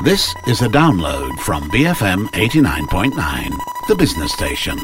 This is a download from BFM 89.9, the business station.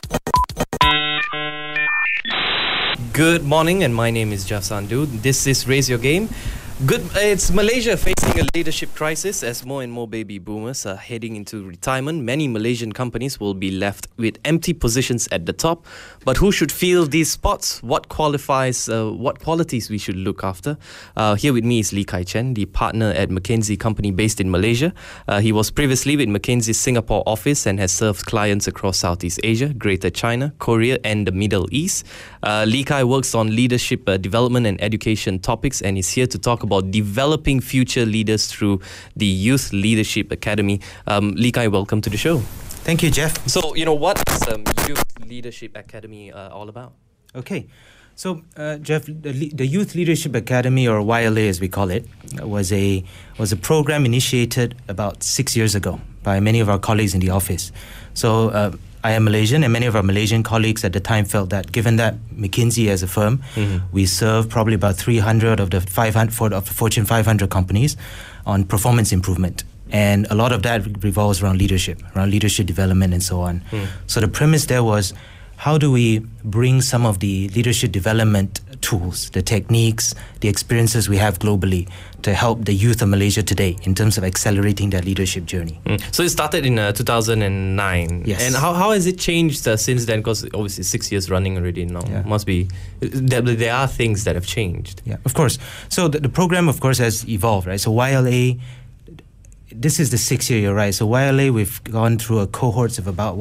Good morning, and my name is Jeff Sandhu. This is Raise Your Game. It's Malaysia facing a leadership crisis as more and more baby boomers are heading into retirement. Many Malaysian companies will be left with empty positions at the top. But who should fill these spots? What qualifies? What qualities we should look after? Here with me is Lee Kai Chen, the partner at McKinsey company based in Malaysia. He was previously with McKinsey's Singapore office and has served clients across Southeast Asia, Greater China, Korea and the Middle East. Lee Kai works on leadership development and education topics and is here to talk about developing future leaders through the Youth Leadership Academy. Lee Kai, welcome to the show. Thank you, Jeff. So, what is Youth Leadership Academy all about? Okay. So, Jeff, the Youth Leadership Academy, or YLA as we call it, was a program initiated about 6 years ago by many of our colleagues in the office. So, I am Malaysian, and many of our Malaysian colleagues at the time felt that given that McKinsey as a firm, we serve probably about 300 of the 500 of the Fortune 500 companies on performance improvement. And a lot of that revolves around leadership development and so on. So the premise there was, how do we bring some of the leadership development tools, the techniques, the experiences we have globally to help the youth of Malaysia today in terms of accelerating their leadership journey? So it started in 2009. Yes. And how has it changed since then? Because obviously 6 years running already now. Yeah. Must be, there are things that have changed. Yeah, of course. So the program, of course, has evolved, right? So YLA, this is the 6th year, you're right. So YLA, we've gone through a cohorts of about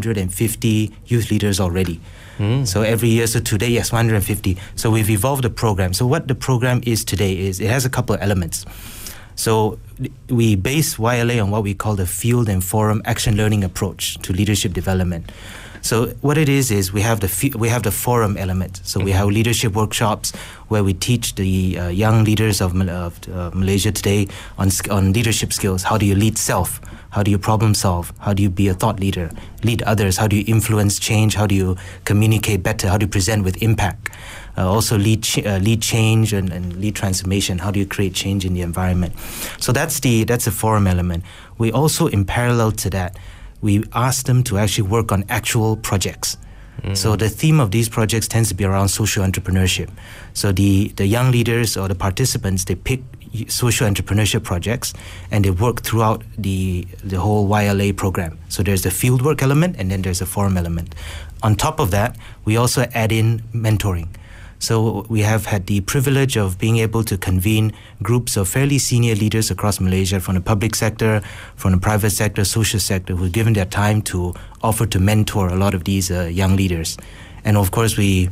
150 youth leaders already. So every year, so today, yes, 150. So we've evolved the program. So what the program is today is, it has a couple of elements. So we base YLA on what we call the field and forum action learning approach to leadership development. So what it is we have the forum element. So we have leadership workshops where we teach the young leaders of Malaysia today on leadership skills. How do you lead self? How do you problem solve? How do you be a thought leader? Lead others? How do you influence change? How do you communicate better? How do you present with impact? Also lead change and lead transformation. How do you create change in the environment? So that's the forum element. We also, in parallel to that, we ask them to actually work on actual projects. So the theme of these projects tends to be around social entrepreneurship. So the young leaders or the participants, they pick social entrepreneurship projects and they work throughout the whole YLA program. So there's the fieldwork element and then there's a forum element. On top of that, we also add in mentoring. So we have had the privilege of being able to convene groups of fairly senior leaders across Malaysia from the public sector, from the private sector, social sector, who've given their time to offer to mentor a lot of these young leaders. And of course, we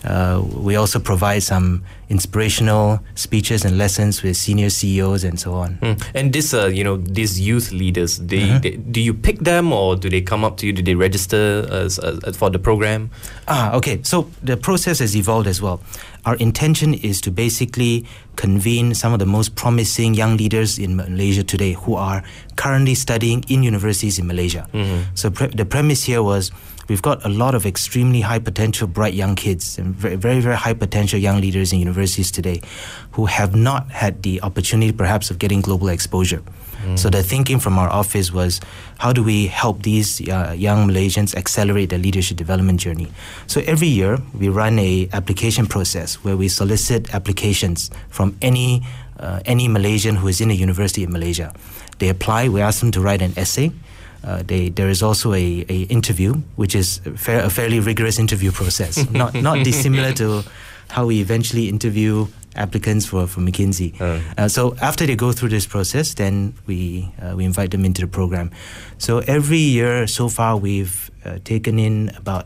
also provide some inspirational speeches and lessons with senior CEOs and so on. And this, these youth leaders, do you pick them or do they come up to you? Do they register for the program? Okay. So the process has evolved as well. Our intention is to basically convene some of the most promising young leaders in Malaysia today who are currently studying in universities in Malaysia. So the premise here was, we've got a lot of extremely high potential, bright young kids and very, very, very high potential young leaders in universities today who have not had the opportunity perhaps of getting global exposure. So the thinking from our office was, how do we help these young Malaysians accelerate their leadership development journey? So every year we run a application process where we solicit applications from any Malaysian who is in a university in Malaysia. They apply, we ask them to write an essay. There is also a interview, which is a fairly rigorous interview process, not dissimilar to how we eventually interview applicants for McKinsey. So after they go through this process, then we invite them into the program. So every year so far, we've taken in about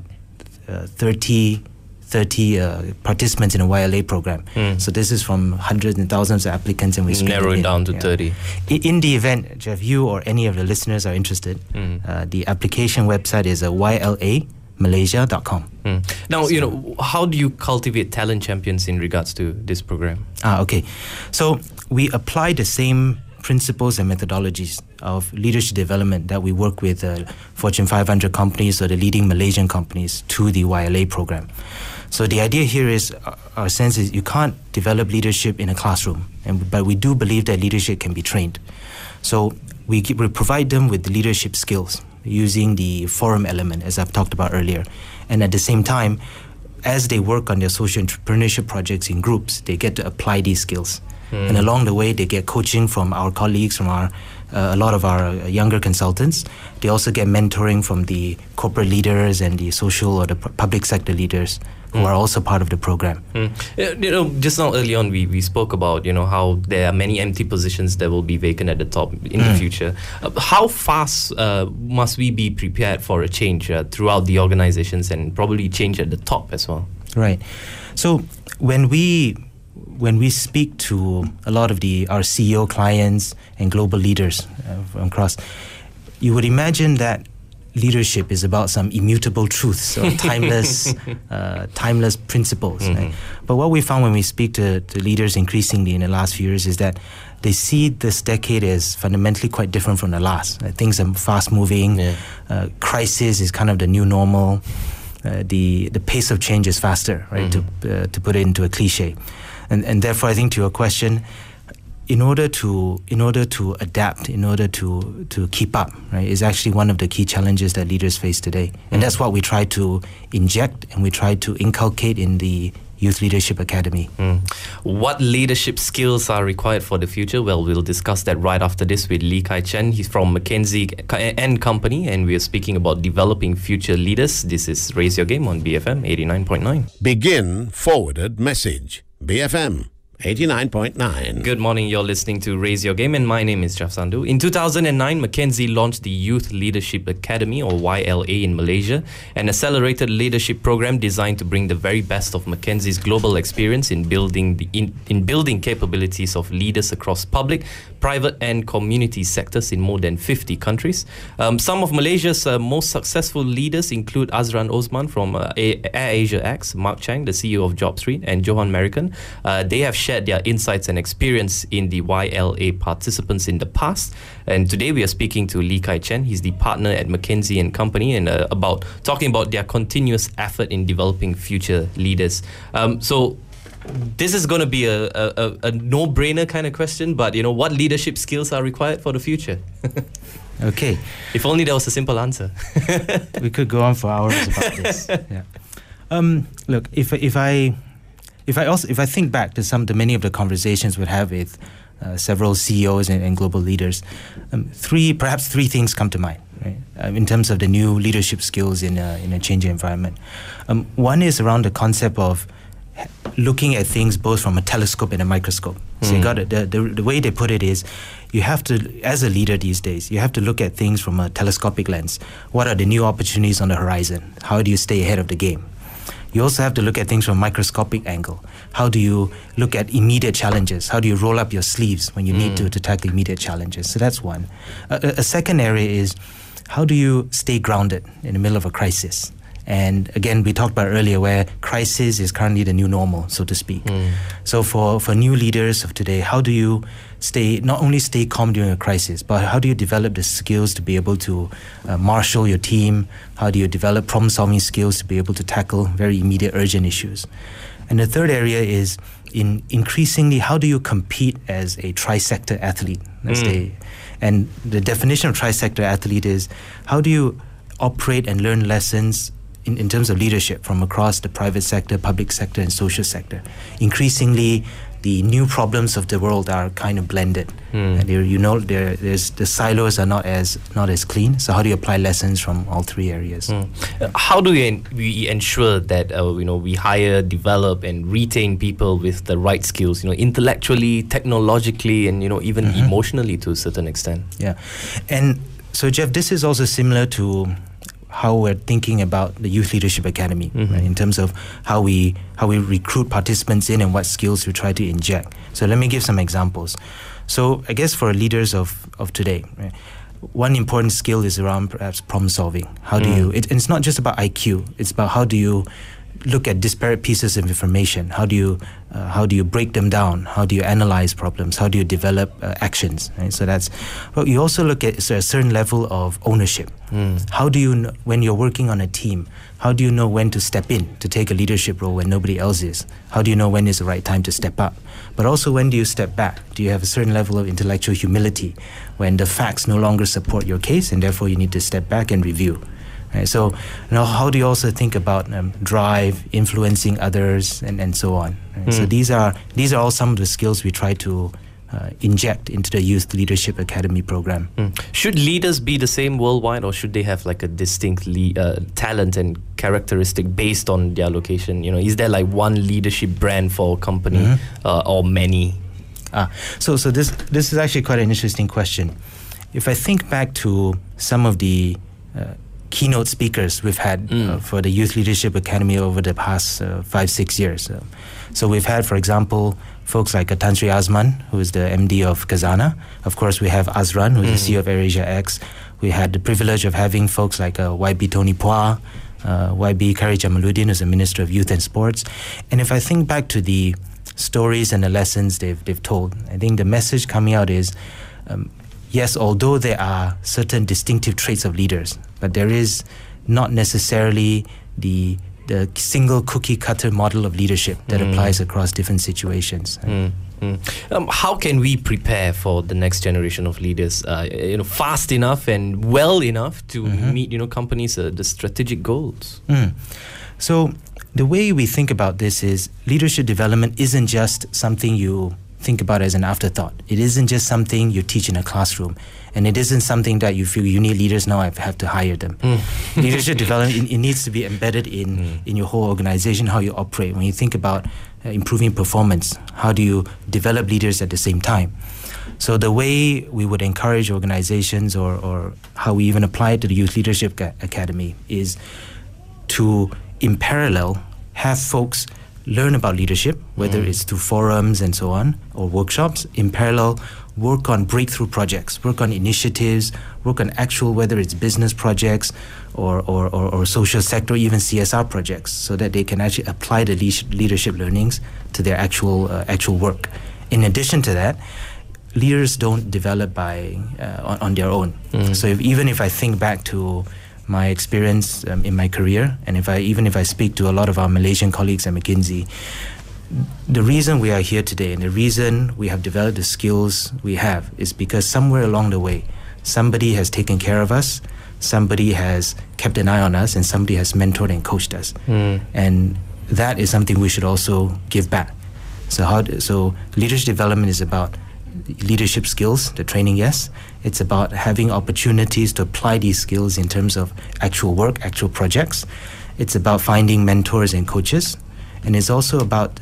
30 participants in a YLA program. So this is from hundreds and thousands of applicants, and we narrow it down to 30. In the event, Jeff, you or any of the listeners are interested, the application website is YLAMalaysia.com. Now, how do you cultivate talent champions in regards to this program? Okay. So we apply the same principles and methodologies of leadership development that we work with Fortune 500 companies or the leading Malaysian companies to the YLA program. So the idea here is, our sense is, you can't develop leadership in a classroom, but we do believe that leadership can be trained. So we provide them with leadership skills using the forum element, as I've talked about earlier. And at the same time, as they work on their social entrepreneurship projects in groups, they get to apply these skills. And along the way, they get coaching from our colleagues, from a lot of our younger consultants. They also get mentoring from the corporate leaders and the social or the public sector leaders who are also part of the program. Just now early on, we spoke about, how there are many empty positions that will be vacant at the top in the future. How fast must we be prepared for a change throughout the organizations and probably change at the top as well? Right. So when we speak to a lot of our CEO clients and global leaders across, you would imagine that leadership is about some immutable truths or timeless principles. Right? But what we found when we speak to leaders increasingly in the last few years is that they see this decade as fundamentally quite different from the last. Things are fast moving. Crisis is kind of the new normal. The pace of change is faster, right? To put it into a cliche. And therefore, I think to your question, in order to adapt, in order to keep up, right, is actually one of the key challenges that leaders face today. And that's what we try to inject and we try to inculcate in the Youth Leadership Academy. What leadership skills are required for the future? Well, we'll discuss that right after this with Lee Kai Chen. He's from McKinsey and Company, and we are speaking about developing future leaders. This is Raise Your Game on BFM 89.9. Begin forwarded message. BFM 89.9. Good morning, you're listening to Raise Your Game and my name is Jeff Sandhu. In 2009, McKinsey launched the Youth Leadership Academy, or YLA, in Malaysia, an accelerated leadership program designed to bring the very best of McKinsey's global experience in building capabilities of leaders across public, private and community sectors in more than 50 countries. Some of Malaysia's most successful leaders include Azran Osman from AirAsia X, Mark Chang, the CEO of JobStreet, and Johan American. They have shared their insights and experience in the YLA participants in the past. And today we are speaking to Lee Kai Chen. He's the partner at McKinsey and Company, and talking about their continuous effort in developing future leaders. So this is going to be a no-brainer kind of question, but what leadership skills are required for the future? Okay. If only there was a simple answer. We could go on for hours about this. Yeah. Look, if I think back to many of the conversations we'd have with several CEOs and global leaders, perhaps three things come to mind, right? In terms of the new leadership skills in a changing environment. One is around the concept of looking at things both from a telescope and a microscope. So the way they put it is, you have to, as a leader these days, you have to look at things from a telescopic lens. What are the new opportunities on the horizon? How do you stay ahead of the game? You also have to look at things from a microscopic angle. How do you look at immediate challenges? How do you roll up your sleeves when you need to tackle immediate challenges? So that's one. A second area is, how do you stay grounded in the middle of a crisis? And again, we talked about earlier where crisis is currently the new normal, so to speak. So for new leaders of today, how do you not only stay calm during a crisis, but how do you develop the skills to be able to marshal your team? How do you develop problem-solving skills to be able to tackle very immediate, urgent issues? And the third area is, increasingly, how do you compete as a tri-sector athlete? And the definition of tri-sector athlete is, how do you operate and learn lessons in terms of leadership from across the private sector, public sector, and social sector? Increasingly, the new problems of the world are kind of blended. And the silos are not as clean. So how do you apply lessons from all three areas? How do we ensure that we hire, develop, and retain people with the right skills? Intellectually, technologically, and even emotionally to a certain extent. Yeah, and so Jeff, this is also similar to how we're thinking about the Youth Leadership Academy, right, in terms of how we recruit participants in and what skills we try to inject. So let me give some examples. So I guess for leaders of today, right, one important skill is around perhaps problem solving. How do you? It's not just about IQ. It's about how do you look at disparate pieces of information? How do you break them down? How do you analyze problems? How do you develop actions? Right? So that's. Well, you also look at a certain level of ownership. How do you when you're working on a team? How do you know when to step in to take a leadership role when nobody else is? How do you know when is the right time to step up? But also, when do you step back? Do you have a certain level of intellectual humility when the facts no longer support your case, and therefore you need to step back and review? Right? So, how do you also think about drive, influencing others, and so on? Right? So these are all some of the skills we try to inject into the Youth Leadership Academy program. Should leaders be the same worldwide, or should they have like a distinct talent and characteristic based on their location? Is there like one leadership brand for a company or many? So this is actually quite an interesting question. If I think back to some of the keynote speakers we've had for the Youth Leadership Academy over the past 5-6 years. So we've had, for example, folks like Tan Sri Azman, who is the MD of Khazanah. Of course, we have Azran, who is the CEO of AirAsia X. We had the privilege of having folks like YB Tony Phua, YB Kari Jamaluddin, who's the Minister of Youth and Sports. And if I think back to the stories and the lessons they've told, I think the message coming out is, yes, although there are certain distinctive traits of leaders, but there is not necessarily the single cookie-cutter model of leadership that applies across different situations. How can we prepare for the next generation of leaders, fast enough and well enough to meet, companies' the strategic goals? So the way we think about this is leadership development isn't just something you think about as an afterthought. It isn't just something you teach in a classroom, and it isn't something that you feel you need leaders now, I have to hire them. Leadership development, it needs to be embedded in your whole organization, how you operate. When you think about improving performance, how do you develop leaders at the same time? So the way we would encourage organizations, or how we even apply it to the Youth Leadership Academy, is to, in parallel, have folks learn about leadership, whether it's through forums and so on, or workshops. In parallel, work on breakthrough projects, work on initiatives, work on actual, whether it's business projects or social sector, even CSR projects, so that they can actually apply the leadership learnings to their actual work. In addition to that, leaders don't develop on their own. So even if I think back to my experience in my career, and if I speak to a lot of our Malaysian colleagues at McKinsey, the reason we are here today and the reason we have developed the skills we have is because somewhere along the way, somebody has taken care of us, somebody has kept an eye on us, and somebody has mentored and coached us. And that is something we should also give back. So leadership development is about leadership skills, the training, yes. It's about having opportunities to apply these skills in terms of actual work, actual projects. It's about finding mentors and coaches, and it's also about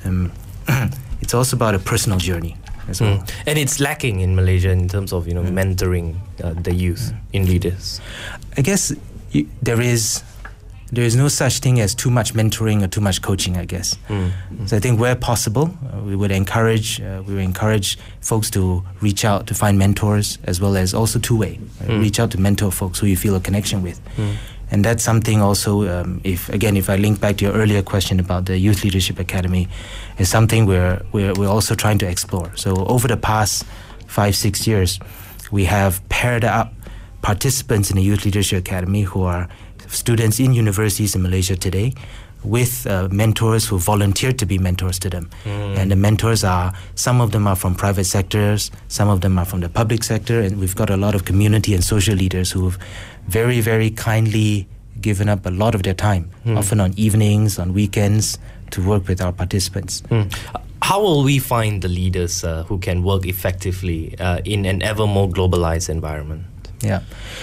a personal journey as well. And it's lacking in Malaysia in terms of mentoring the youth in leaders. I guess there is no such thing as too much mentoring or too much coaching, I guess. So I think where possible, we would encourage folks to reach out to find mentors, as well as also two-way. Reach out to mentor folks who you feel a connection with. And that's something also, if I link back to your earlier question about the Youth Leadership Academy, is something we're also trying to explore. So over the past 5-6 years, we have paired up participants in the Youth Leadership Academy who are students in universities in Malaysia today with mentors who volunteered to be mentors to them. And the mentors some of them are from private sectors, some of them are from the public sector, and we've got a lot of community and social leaders who've very, very kindly given up a lot of their time, often on evenings, on weekends, to work with our participants. How will we find the leaders who can work effectively in an ever more globalized environment? Yeah.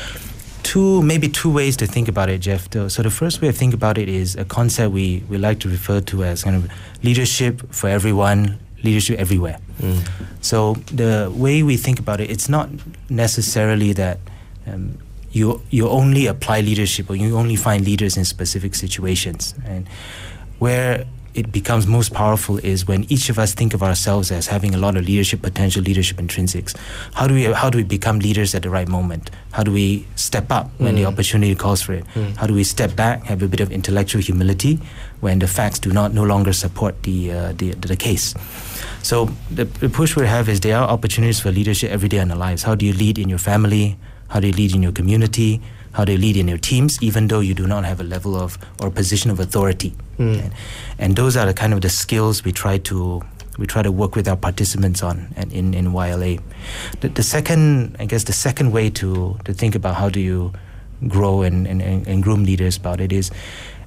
Maybe two ways to think about it, Jeff. So the first way to think about it is a concept we like to refer to as kind of leadership for everyone, leadership everywhere. So the way we think about it, it's not necessarily that you only apply leadership or you only find leaders in specific situations. And where it becomes most powerful is when each of us think of ourselves as having a lot of leadership potential, leadership intrinsics. How do we become leaders at the right moment? How do we step up when the opportunity calls for it? How do we step back, have a bit of intellectual humility when the facts do no longer support the case? So the push we have is there are opportunities for leadership every day in our lives. How do you lead in your family? How do you lead in your community? How do you lead in your teams, even though you do not have a level of or position of authority? Okay? And those are the kind of the skills we try to work with our participants on in YLA. The second way to think about how do you grow and groom leaders about it is,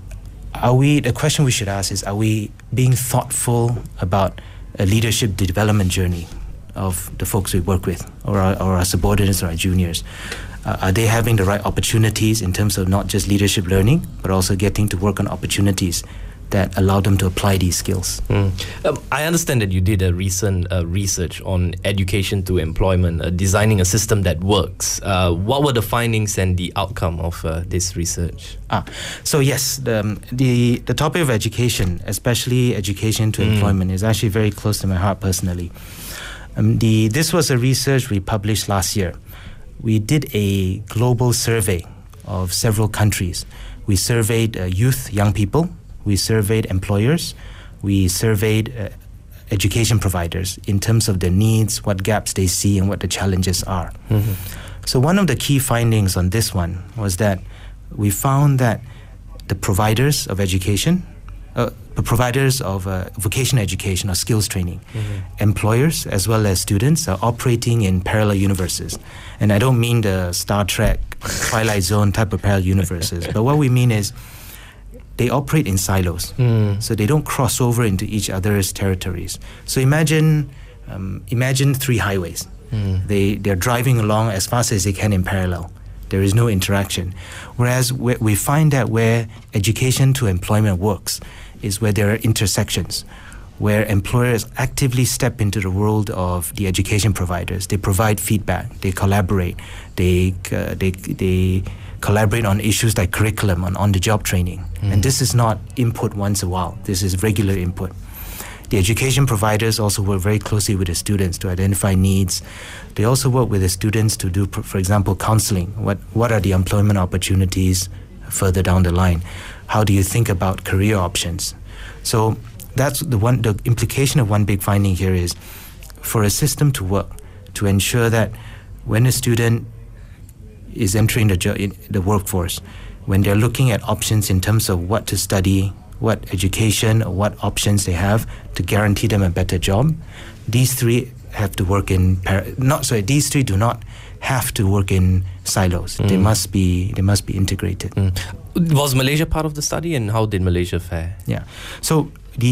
the question we should ask is, are we being thoughtful about a leadership development journey of the folks we work with, or our subordinates or our juniors? Are they having the right opportunities in terms of not just leadership learning, but also getting to work on opportunities that allow them to apply these skills? I understand that you did a recent research on education to employment, designing a system that works. What were the findings and the outcome of this research? So yes, the topic of education, especially education to employment, is actually very close to my heart personally. This was a research we published last year. We did a global survey of several countries. We surveyed young people, we surveyed employers, we surveyed education providers in terms of their needs, what gaps they see, and what the challenges are. So one of the key findings on this one was that we found that the providers of education, the providers of vocational education or skills training, employers as well as students are operating in parallel universes. And I don't mean the Star Trek, Twilight Zone type of parallel universes, but what we mean is they operate in silos. So they don't cross over into each other's territories. So imagine three highways. They're driving along as fast as they can in parallel. There is no interaction. Whereas we find that where education to employment works is where there are intersections, where employers actively step into the world of the education providers. They provide feedback, they collaborate, they collaborate on issues like curriculum, on the-job training. And this is not input once a while, this is regular input. The education providers also work very closely with the students to identify needs. They also work with the students to do, for example, counseling. What are the employment opportunities further down the line? How do you think about career options? So that's the implication of one big finding here is, for a system to work, to ensure that when a student is entering the workforce, when they're looking at options in terms of what to study, what education or what options they have to guarantee them a better job, these three have to work these three do not have to work in silos. They must be integrated. Was Malaysia part of the study, and how did Malaysia fare? Yeah. So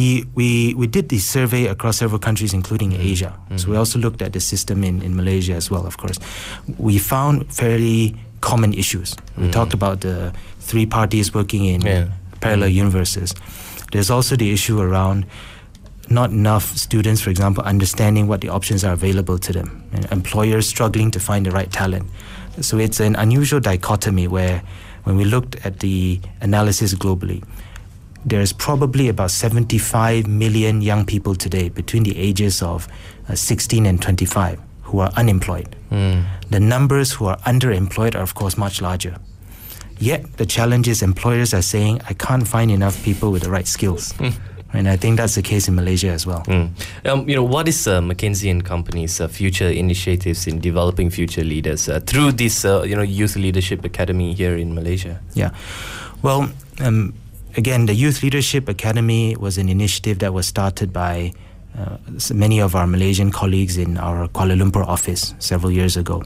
we did the survey across several countries, including Asia. So we also looked at the system in Malaysia as well, of course. We found fairly common issues. We talked about the three parties working in parallel universes. There's also the issue around not enough students, for example, understanding what the options are available to them, and employers struggling to find the right talent. So it's an unusual dichotomy where, when we looked at the analysis globally, there's probably about 75 million young people today between the ages of 16 and 25 who are unemployed. The numbers who are underemployed are, of course, much larger. Yet the challenge is employers are saying, I can't find enough people with the right skills. And I think that's the case in Malaysia as well. What is McKinsey & Company's future initiatives in developing future leaders through this Youth Leadership Academy here in Malaysia? Yeah. Well, again, the Youth Leadership Academy was an initiative that was started by many of our Malaysian colleagues in our Kuala Lumpur office several years ago.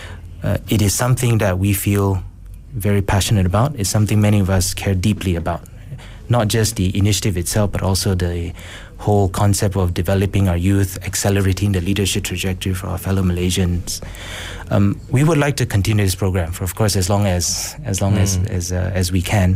It is something that we feel very passionate about. It's something many of us care deeply about. Not just the initiative itself, but also the whole concept of developing our youth, accelerating the leadership trajectory for our fellow Malaysians. We would like to continue this program for, of course, as long as we can.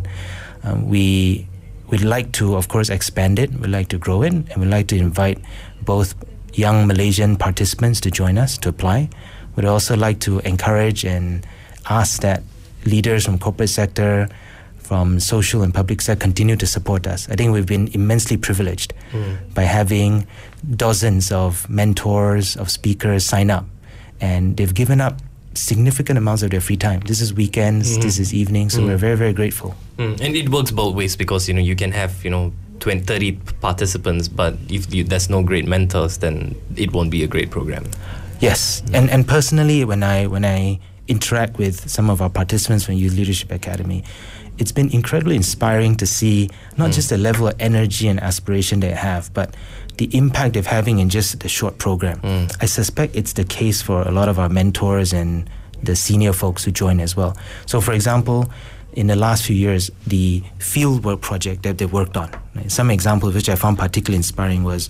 We'd like to, of course, expand it. We'd like to grow it, and we'd like to invite both young Malaysian participants to join us to apply. We'd also like to encourage and ask that leaders from corporate sector, from social and public sector continue to support us. I think we've been immensely privileged by having dozens of mentors, of speakers sign up, and they've given up significant amounts of their free time. This is weekends, this is evenings, so we're very, very grateful. And it works both ways, because you can have 20, 30 participants, but if there's no great mentors, then it won't be a great program. Yes, and personally, when I interact with some of our participants from Youth Leadership Academy, it's been incredibly inspiring to see not just the level of energy and aspiration they have, but the impact they're having in just the short program. I suspect it's the case for a lot of our mentors and the senior folks who join as well. So, for example, in the last few years, the fieldwork project that they worked on, some example of which I found particularly inspiring was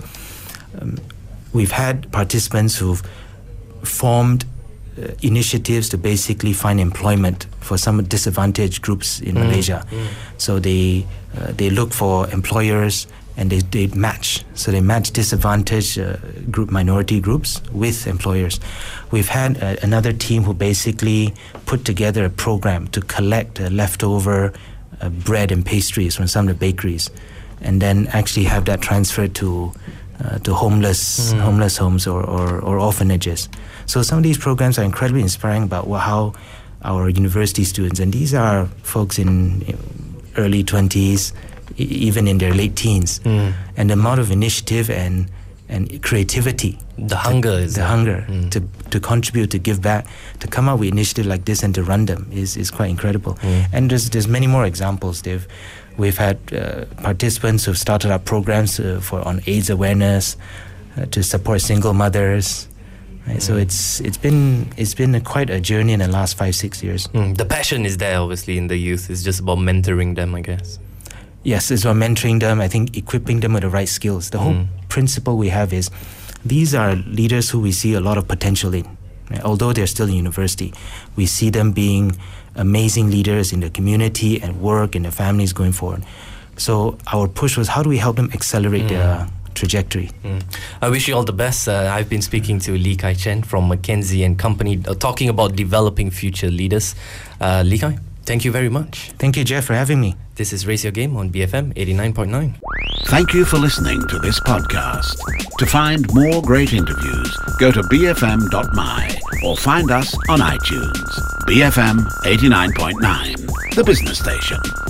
we've had participants who've formed initiatives to basically find employment for some disadvantaged groups in Malaysia. So they look for employers and they match. So they match disadvantaged minority groups with employers. We've had another team who basically put together a program to collect leftover bread and pastries from some of the bakeries, and then actually have that transferred to homeless homes or orphanages. So some of these programs are incredibly inspiring about how our university students, and these are folks in early 20s, even in their late teens, and the amount of initiative and creativity, the hunger to contribute, to give back, to come up with initiatives like this and to run them is quite incredible. And there's many more examples. We've had participants who've started up programs on AIDS awareness, to support single mothers. Right? So it's been quite a journey in the last 5-6 years. The passion is there, obviously, in the youth. It's just about mentoring them, I guess. Yes, it's about mentoring them. I think equipping them with the right skills. The whole principle we have is these are leaders who we see a lot of potential in. Right? Although they're still in university, we see them being amazing leaders in the community and work and their families going forward. So our push was, how do we help them accelerate their trajectory? I wish you all the best. I've been speaking to Lee Kai Chen from McKinsey and Company, talking about developing future leaders. Lee Kai, thank you very much. Thank you, Jeff, for having me. This is Raise Your Game on BFM 89.9. Thank you for listening to this podcast. To find more great interviews, go to bfm.my or find us on iTunes. BFM 89.9, the business station.